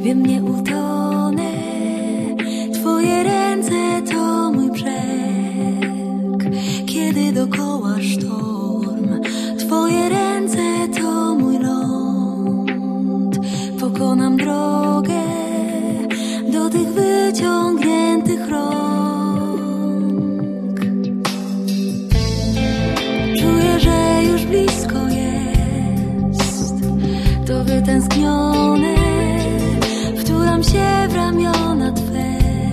wiem, nie utonę. Twoje ręce to mój brzeg, kiedy dokoła sztorm. Twoje ręce to mój ląd. Pokonam drogę do tych wyciągniętych rąk. Czuję, że już blisko jest to wytęsknione. Wtulam się w ramiona Twe,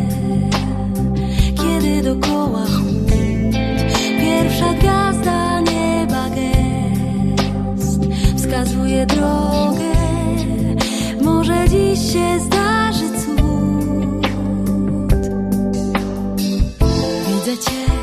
kiedy dokoła chłód. Pierwsza gwiazda nieba gest wskazuje drogę. Może dziś się zdarzy cud. Widzę Cię.